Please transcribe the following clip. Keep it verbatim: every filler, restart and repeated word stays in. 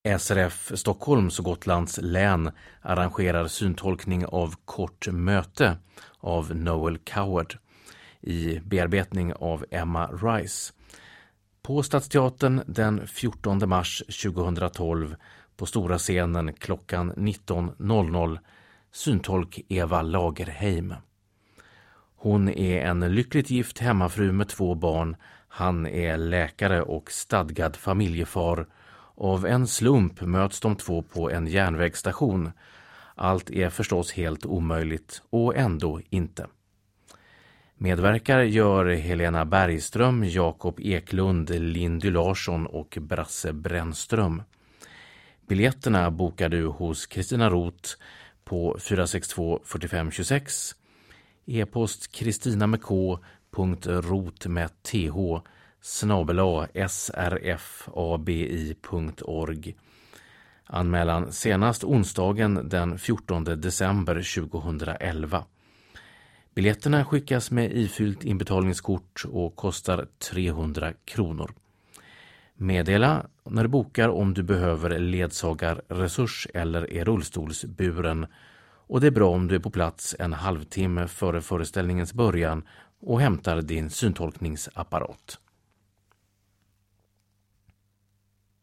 S R F Stockholms och Gotlands län arrangerar syntolkning av Kort möte av Noel Coward i bearbetning av Emma Rice. På Stadsteatern den fjortonde mars tjugohundratolv på stora scenen klockan nitton noll noll, syntolk Eva Lagerheim. Hon är en lyckligt gift hemmafru med två barn. Han är läkare och stadgad familjefar. Av en slump möts de två på en järnvägsstation. Allt är förstås helt omöjligt och ändå inte. Medverkar gör Helena Bergström, Jakob Eklund, Lindy Larsson och Brasse Brännström. Biljetterna bokar du hos Kristina Roth på fyra sex två fyra fem två sex, e-post kristina med k punkt rot med th snabel-a srfabi punkt org. Anmälan senast onsdagen den fjortonde december tjugohundraelva. Biljetterna skickas med ifyllt inbetalningskort och kostar trehundra kronor. Meddela när du bokar om du behöver ledsagarresurs eller är rullstolsburen, och det är bra om du är på plats en halvtimme före föreställningens början och hämtar din syntolkningsapparat.